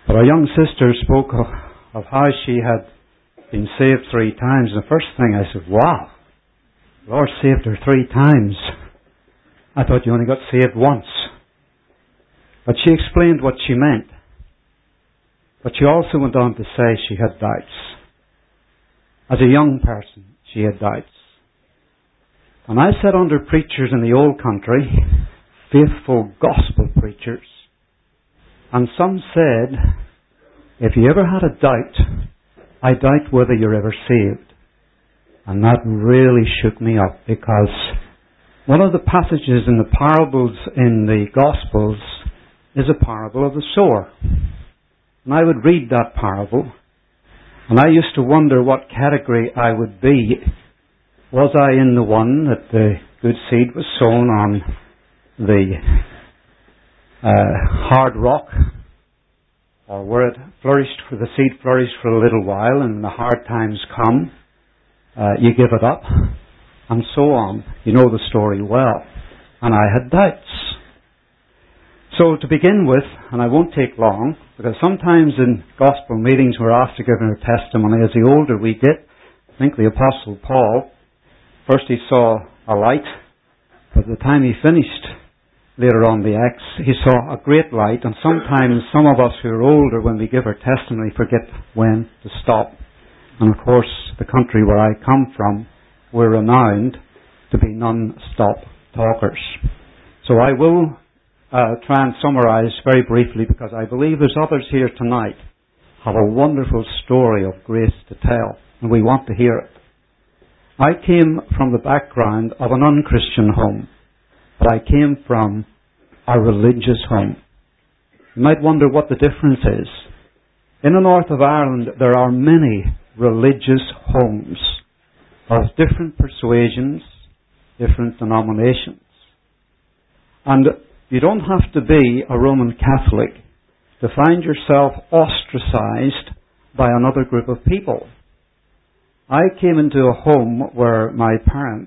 But our young sister spoke of how she had been saved 3 times. And the first thing I said, wow, the Lord saved her 3 times. I thought you only got saved once. But she explained what she meant. But she also went on to say she had doubts. As a young person, she had doubts. And I sat under preachers in the old country, faithful gospel preachers, and some said, if you ever had a doubt, I doubt whether you're ever saved. And that really shook me up, because one of the passages in the parables in the Gospels is a parable of the sower. And I would read that parable, and I used to wonder what category I would be. Was I in the one that the good seed was sown on the hard rock, or where it flourished, for the seed flourished for a little while, and when the hard times come, you give it up, and so on. You know the story well. And I had doubts. So to begin with, and I won't take long, because sometimes in gospel meetings we're asked to give our testimony. As the older we get, I think the Apostle Paul, first he saw a light, but by the time he finished, later on the Acts, he saw a great light. And sometimes some of us who are older, when we give our testimony, forget when to stop. And of course, the country where I come from, we're renowned to be non-stop talkers. So I will try and summarize very briefly, because I believe there's others here tonight have a wonderful story of grace to tell, and we want to hear it. I came from the background of an unchristian home, but I came from a religious home. You might wonder what the difference is. In the north of Ireland, there are many religious homes of different persuasions, different denominations. And you don't have to be a Roman Catholic to find yourself ostracized by another group of people. I came into a home where my parents,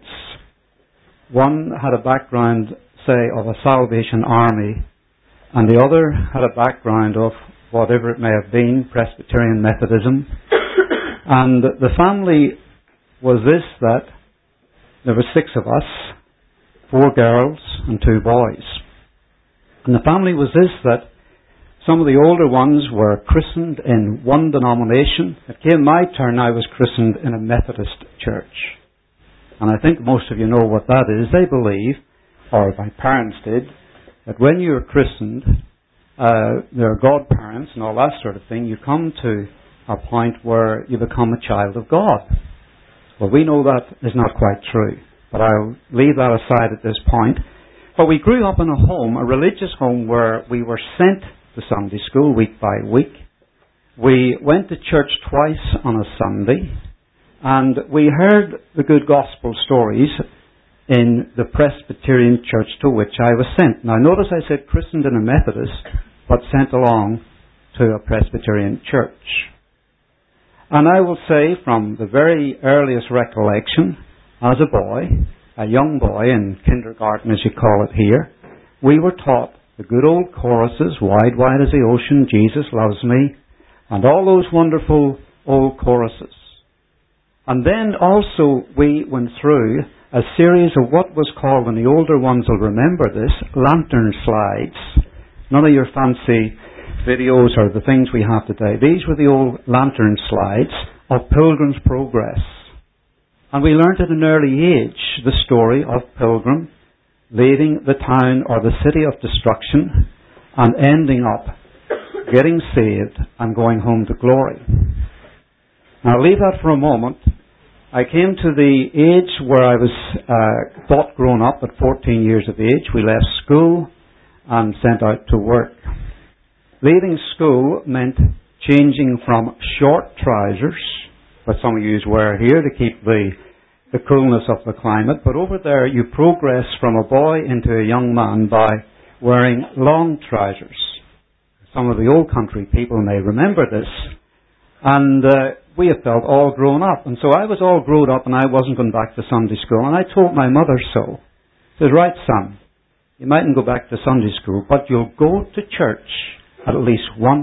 one had a background, say, of a Salvation Army, and the other had a background of whatever it may have been, Presbyterian Methodism. And the family was this, that there were 6 of us, 4 girls and 2 boys. And the family was this, that some of the older ones were christened in one denomination. It came my turn, I was christened in a Methodist church. And I think most of you know what that is. They believe, or my parents did, that when you're christened, they're godparents and all that sort of thing, you come to a point where you become a child of God. Well, we know that is not quite true, but I'll leave that aside at this point. But we grew up in a home, a religious home, where we were sent to Sunday school week by week. We went to church twice on a Sunday, and we heard the good gospel stories in the Presbyterian church to which I was sent. Now notice I said christened in a Methodist, but sent along to a Presbyterian church. And I will say, from the very earliest recollection, as a boy, a young boy in kindergarten as you call it here, we were taught the good old choruses, Wide, wide as the ocean, Jesus loves me, and all those wonderful old choruses. And then also we went through a series of what was called, and the older ones will remember this, lantern slides. None of your fancy videos or the things we have today. These were the old lantern slides of Pilgrim's Progress. And we learnt at an early age the story of Pilgrim leaving the town or the city of destruction and ending up getting saved and going home to glory. Now I'll leave that for a moment. I came to the age where I was thought grown up at 14 years of age. We left school and sent out to work. Leaving school meant changing from short trousers, what some of you wear here to keep the coolness of the climate, but over there you progress from a boy into a young man by wearing long trousers. Some of the old country people may remember this. And we have felt all grown up. And so I was all grown up and I wasn't going back to Sunday school. And I told my mother so. She said, right son, you mightn't go back to Sunday school, but you'll go to church at least once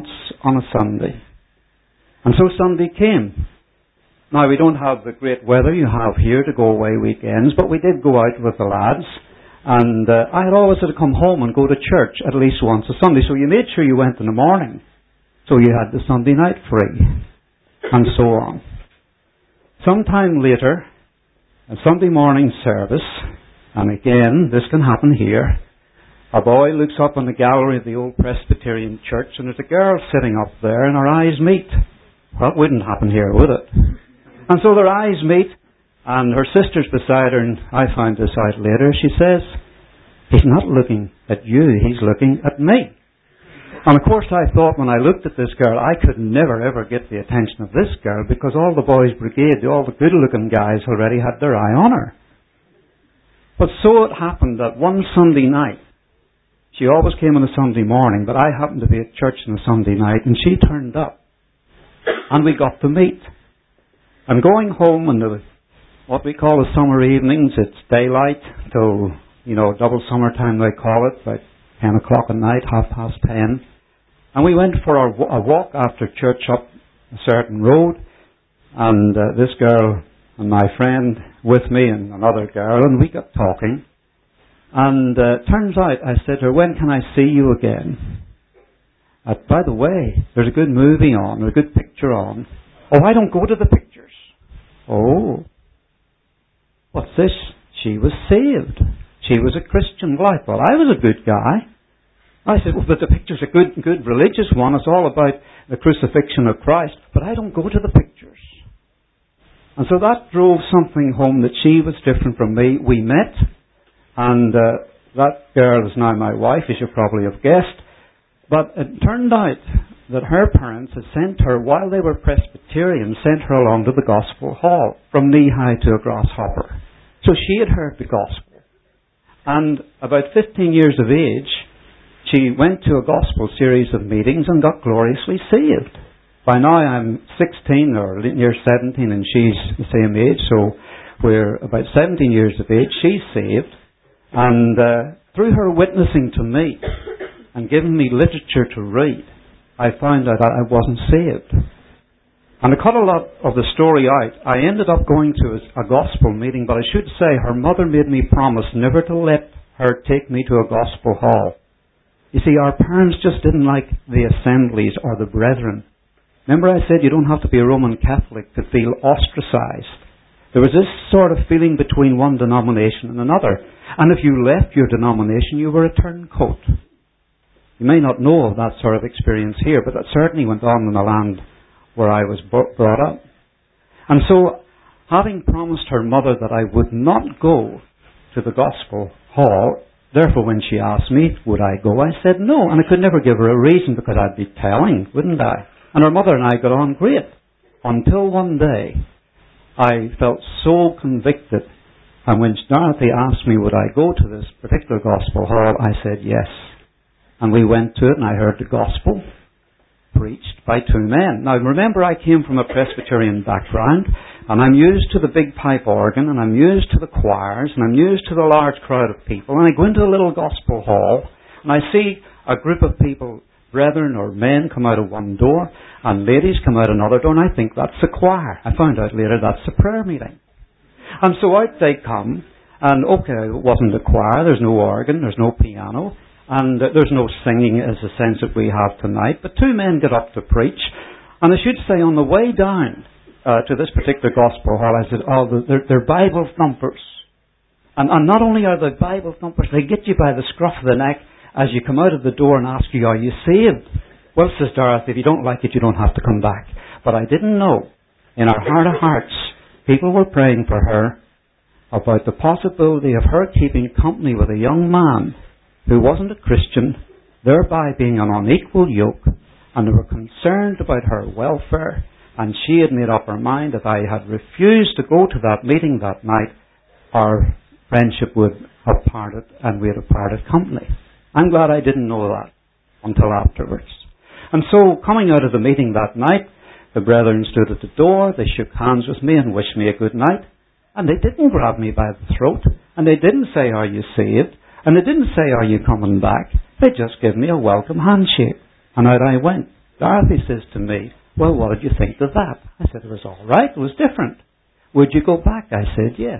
on a Sunday. And so Sunday came. Now, we don't have the great weather you have here to go away weekends, but we did go out with the lads. And I had always had to come home and go to church at least once a Sunday. So you made sure you went in the morning. So you had the Sunday night free. And so on. Sometime later, a Sunday morning service, and again, this can happen here, a boy looks up on the gallery of the old Presbyterian church, and there's a girl sitting up there, and our eyes meet. Well, that wouldn't happen here, would it? And so their eyes meet, and her sister's beside her, and I found this out later. She says, "He's not looking at you, he's looking at me." And of course I thought when I looked at this girl, I could never ever get the attention of this girl, because all the boys' brigade, all the good looking guys already had their eye on her. But so it happened that one Sunday night, she always came on a Sunday morning, but I happened to be at church on a Sunday night, and she turned up. And we got to meet. And going home in what we call the summer evenings, it's daylight till, double summertime they call it, about 10 o'clock at night, 10:30. And we went for a walk after church up a certain road, and this girl and my friend with me and another girl, and we got talking. And turns out, I said to her, "When can I see you again? By the way, there's a good movie on, a good picture on." "Oh, I don't go to the pictures." "Oh, what's this?" She was saved. She was a Christian. Well, I thought I was a good guy. I said, "Well, but the picture's a good religious one. It's all about the crucifixion of Christ. But I don't go to the pictures." And so that drove something home that she was different from me. We met, and that girl is now my wife, as you probably have guessed. But it turned out that her parents had sent her, while they were Presbyterian, sent her along to the Gospel Hall from knee-high to a grasshopper. So she had heard the gospel. And about 15 years of age, she went to a gospel series of meetings and got gloriously saved. By now I'm 16 or near 17 and she's the same age, so we're about 17 years of age. She's saved. And through her witnessing to me and giving me literature to read, I found out that I wasn't saved. And to cut a lot of the story out, I ended up going to a gospel meeting, but I should say her mother made me promise never to let her take me to a gospel hall. You see, our parents just didn't like the assemblies or the brethren. Remember I said you don't have to be a Roman Catholic to feel ostracized. There was this sort of feeling between one denomination and another. And if you left your denomination, you were a turncoat. You may not know of that sort of experience here, but that certainly went on in the land where I was brought up. And so, having promised her mother that I would not go to the gospel hall, therefore when she asked me, would I go, I said no. And I could never give her a reason because I'd be telling, wouldn't I? And her mother and I got on great. Until one day, I felt so convicted. And when Dorothy asked me would I go to this particular gospel hall, I said yes. And we went to it and I heard the gospel preached by two men. Now remember, I came from a Presbyterian background and I'm used to the big pipe organ and I'm used to the choirs and I'm used to the large crowd of people, and I go into a little gospel hall and I see a group of people, brethren or men, come out of one door and ladies come out another door, and I think that's the choir. I found out later that's the prayer meeting. And so out they come, and okay, it wasn't a choir, there's no organ, there's no piano, and there's no singing as the sense that we have tonight, but two men get up to preach. And I should say, on the way down to this particular gospel hall, I said, they're Bible thumpers. And not only are they Bible thumpers, they get you by the scruff of the neck as you come out of the door and ask you, are you saved? Well, says Dorothy, if you don't like it, you don't have to come back. But I didn't know, in our heart of hearts, people were praying for her about the possibility of her keeping company with a young man who wasn't a Christian, thereby being an unequal yoke, and they were concerned about her welfare, and she had made up her mind if I had refused to go to that meeting that night, our friendship would have parted and we'd have parted company. I'm glad I didn't know that until afterwards. And so, coming out of the meeting that night, the brethren stood at the door, they shook hands with me and wished me a good night, and they didn't grab me by the throat, and they didn't say, are you saved? And they didn't say, are you coming back? They just gave me a welcome handshake. And out I went. Dorothy says to me, well, what did you think of that? I said, it was all right. It was different. Would you go back? I said, yes.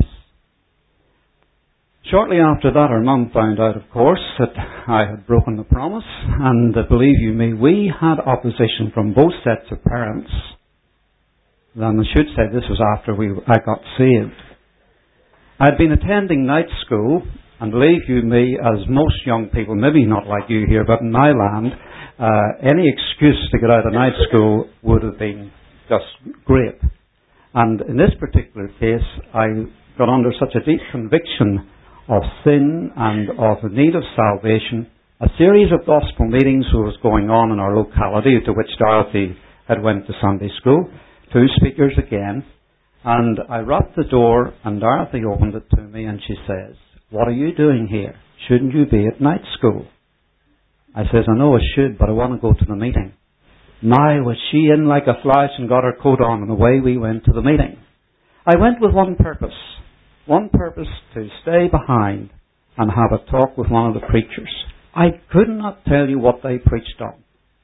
Shortly after that, her mum found out, of course, that I had broken the promise. And believe you me, we had opposition from both sets of parents. And I should say this was after I got saved. I'd been attending night school, and believe you me, as most young people, maybe not like you here, but in my land, any excuse to get out of night school would have been just great. And in this particular case, I got under such a deep conviction of sin and of the need of salvation. A series of gospel meetings was going on in our locality, to which Dorothy had went to Sunday school. 2 speakers again. And I rapped the door, and Dorothy opened it to me, and she says, what are you doing here? Shouldn't you be at night school? I says, I know I should, but I want to go to the meeting. My, was she in like a flash and got her coat on, and away we went to the meeting. I went with one purpose to stay behind and have a talk with one of the preachers. I could not tell you what they preached on.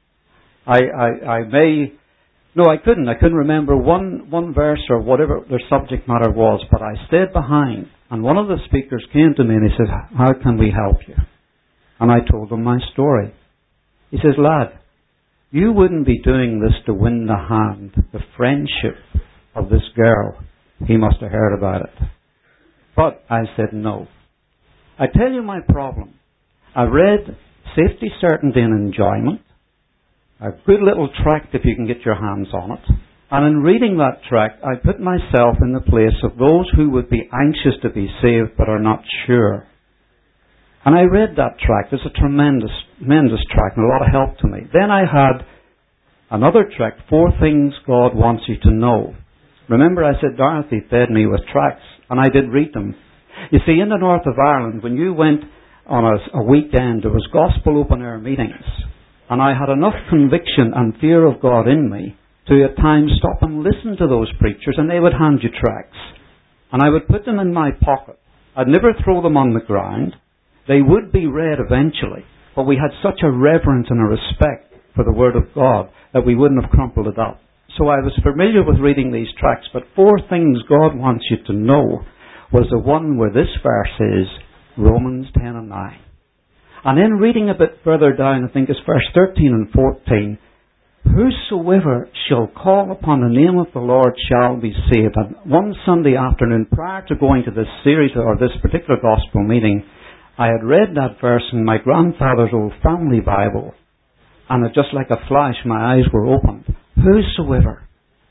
I couldn't remember one verse or whatever their subject matter was, but I stayed behind, and one of the speakers came to me and he said, how can we help you? And I told him my story. He says, lad, you wouldn't be doing this to win the hand, the friendship of this girl. He must have heard about it. But I said no. I tell you my problem. I read Safety, Certainty and Enjoyment, a good little tract if you can get your hands on it. And in reading that tract, I put myself in the place of those who would be anxious to be saved but are not sure. And I read that tract. It's a tremendous tract and a lot of help to me. Then I had another tract, 4 Things God Wants You to Know. Remember I said Dorothy fed me with tracts, and I did read them. You see, in the north of Ireland, when you went on a weekend, there was gospel open-air meetings. And I had enough conviction and fear of God in me to at times stop and listen to those preachers, and they would hand you tracts. And I would put them in my pocket. I'd never throw them on the ground. They would be read eventually, but we had such a reverence and a respect for the Word of God that we wouldn't have crumpled it up. So I was familiar with reading these tracts, but 4 Things God Wants You to Know was the one where this verse is, Romans 10 and 9. And then reading a bit further down, I think it's verse 13 and 14, whosoever shall call upon the name of the Lord shall be saved. And one Sunday afternoon, prior to going to this series or this particular gospel meeting, I had read that verse in my grandfather's old family Bible, and it just like a flash, my eyes were opened. Whosoever,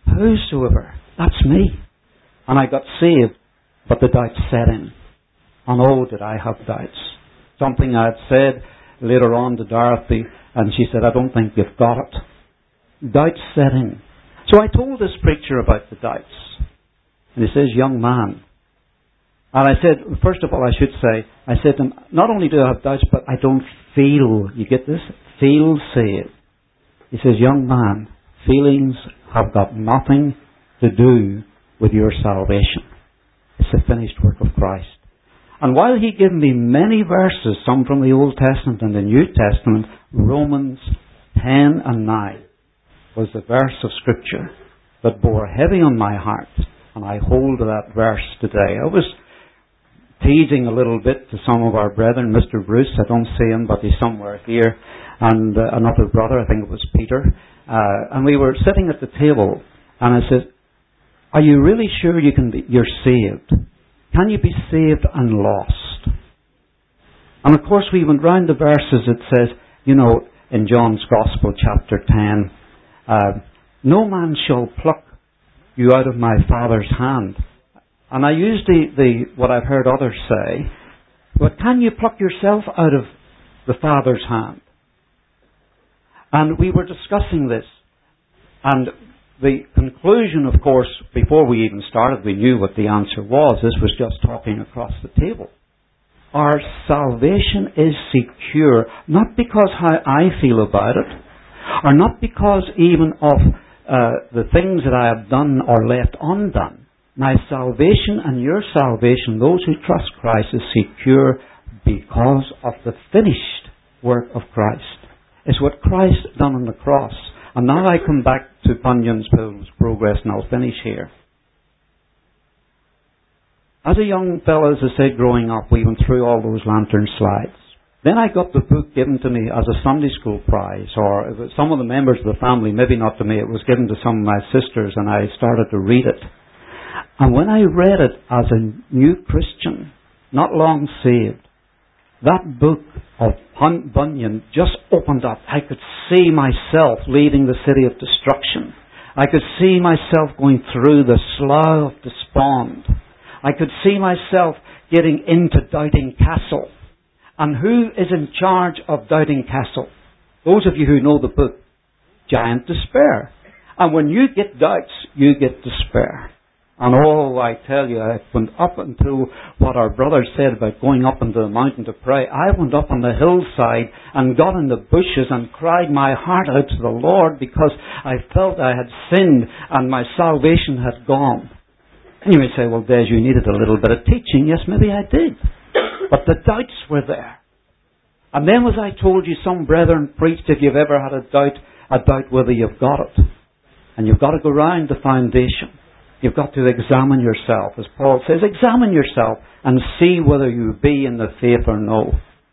that's me. And I got saved, but the doubts set in. And oh, did I have doubts. Something I had said later on to Dorothy, and she said, I don't think you've got it. Doubts set in. So I told this preacher about the doubts. And he says, young man. And I said, first of all, I should say, I said to him, not only do I have doubts, but I don't feel, you get this? Feel saved. He says, young man, feelings have got nothing to do with your salvation. It's the finished work of Christ. And while he gave me many verses, some from the Old Testament and the New Testament, Romans 10 and 9 was the verse of Scripture that bore heavy on my heart. And I hold to that verse today. I was teasing a little bit to some of our brethren, Mr. Bruce, I don't see him, but he's somewhere here, and another brother, I think it was Peter, and we were sitting at the table, and I said, are you really sure you're saved? Can you be saved and lost? And of course we went round the verses. It says, in John's Gospel, chapter 10, no man shall pluck you out of my Father's hand. And I use what I've heard others say, but can you pluck yourself out of the Father's hand? And we were discussing this, and the conclusion, of course, before we even started, we knew what the answer was. This was just talking across the table. Our salvation is secure, not because how I feel about it, or not because even of the things that I have done or left undone. My salvation and your salvation, those who trust Christ, is secure because of the finished work of Christ. It's what Christ done on the cross. And now I come back to Bunyan's Pilgrim's Progress, and I'll finish here. As a young fellow, as I said, growing up, we went through all those lantern slides. Then I got the book given to me as a Sunday school prize, or some of the members of the family, maybe not to me, it was given to some of my sisters, and I started to read it. And when I read it as a new Christian, not long saved, that book of Bunyan just opened up. I could see myself leaving the city of destruction. I could see myself going through the slough of despond. I could see myself getting into Doubting Castle. And who is in charge of Doubting Castle? Those of you who know the book, Giant Despair. And when you get doubts, you get despair. And oh, I tell you, I went up until what our brother said about going up into the mountain to pray. I went up on the hillside and got in the bushes and cried my heart out to the Lord because I felt I had sinned and my salvation had gone. And you may say, well, Des, you needed a little bit of teaching. Yes, maybe I did. But the doubts were there. And then, as I told you, some brethren preached, if you've ever had a doubt whether you've got it. And you've got to go round the foundation. You've got to examine yourself. As Paul says, examine yourself and see whether you be in the faith or no.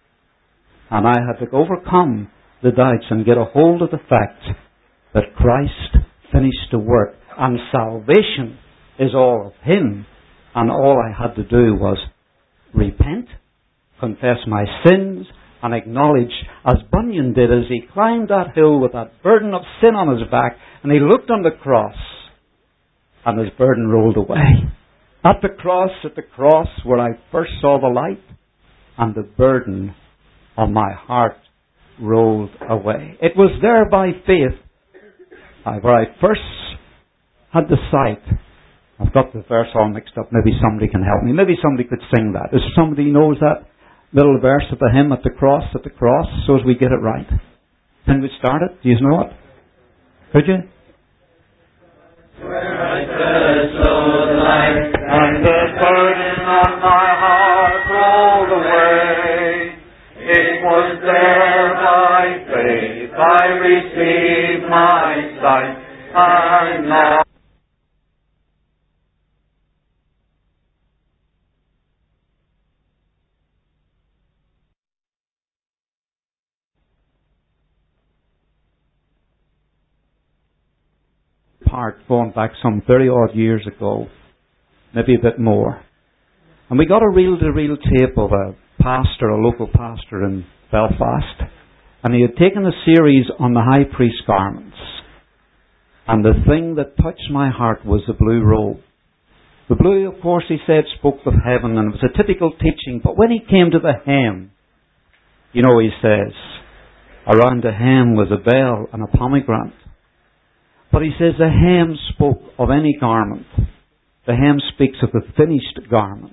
And I had to overcome the doubts and get a hold of the fact that Christ finished the work. And salvation is all of Him. And all I had to do was repent, confess my sins, and acknowledge, as Bunyan did as he climbed that hill with that burden of sin on his back, and he looked on the cross, and his burden rolled away. At the cross where I first saw the light, and the burden of my heart rolled away. It was there by faith where I first had the sight. I've got the verse all mixed up. Maybe somebody can help me. Maybe somebody could sing that. If somebody knows that little verse of the hymn, at the cross, so as we get it right. Can we start it? Do you know it? Could you? Where I first saw the light, and the burden of my heart rolled away. It was there by faith I received my sight, and now part going back some 30 odd years ago, maybe a bit more. And we got a reel-to-reel tape of a local pastor in Belfast, and he had taken a series on the high priest garments. And the thing that touched my heart was the blue robe. The blue, of course, he said, spoke of heaven, and it was a typical teaching. But when he came to the hem, he says, around the hem was a bell and a pomegranate. But he says the hem spoke of any garment. The hem speaks of the finished garment.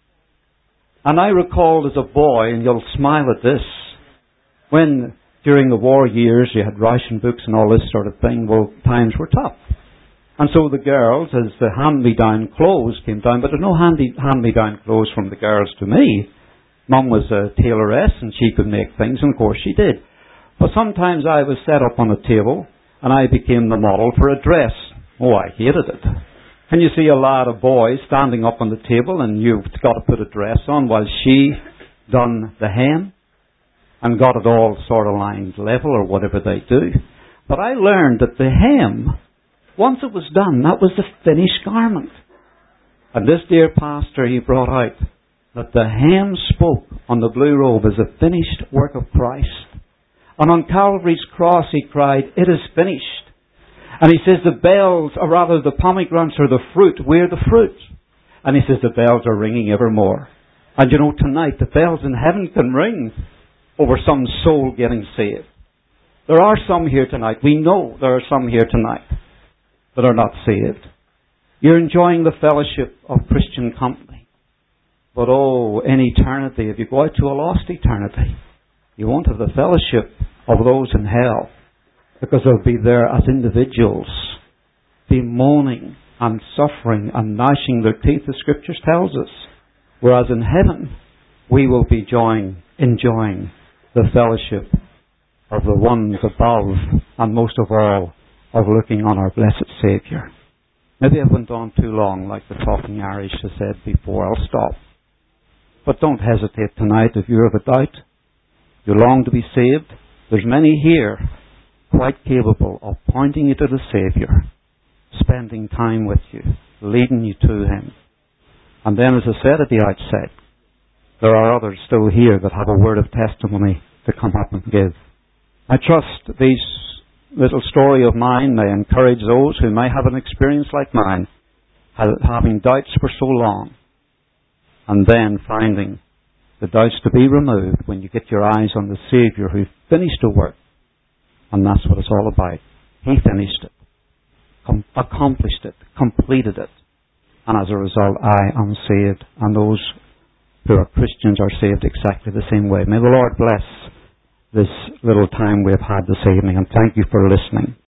And I recalled as a boy, and you'll smile at this, when during the war years you had ration books and all this sort of thing, well, times were tough. And so the girls, as the hand-me-down clothes came down, but there's no hand-me-down clothes from the girls to me. Mum was a tailoress and she could make things, and of course she did. But sometimes I was set up on a table, and I became the model for a dress. Oh, I hated it. And you see a lot of boys standing up on the table, and you've got to put a dress on while she done the hem and got it all sort of lined level or whatever they do. But I learned that the hem, once it was done, that was the finished garment. And this dear pastor, he brought out that the hem spoke on the blue robe as a finished work of Christ. And on Calvary's cross he cried, it is finished. And he says the bells, or rather the pomegranates or the fruit, we're the fruit. And he says the bells are ringing evermore. And tonight the bells in heaven can ring over some soul getting saved. There are some here tonight. We know there are some here tonight that are not saved. You're enjoying the fellowship of Christian company. But in eternity, if you go out to a lost eternity, you won't have the fellowship of those in hell, because they'll be there as individuals, bemoaning and suffering and gnashing their teeth, the Scriptures tells us. Whereas in heaven, we will be enjoying the fellowship of the ones above, and most of all, of looking on our blessed Saviour. Maybe I went on too long, like the Talking Irish has said before. I'll stop. But don't hesitate tonight if you have a doubt. You long to be saved. There's many here quite capable of pointing you to the Saviour, spending time with you, leading you to Him. And then, as I said at the outset, there are others still here that have a word of testimony to come up and give. I trust this little story of mine may encourage those who may have an experience like mine, having doubts for so long, and then finding the doubts to be removed when you get your eyes on the Saviour who finished the work. And that's what it's all about. He finished it, accomplished it, completed it. And as a result, I am saved, and those who are Christians are saved exactly the same way. May the Lord bless this little time we have had this evening, and thank you for listening.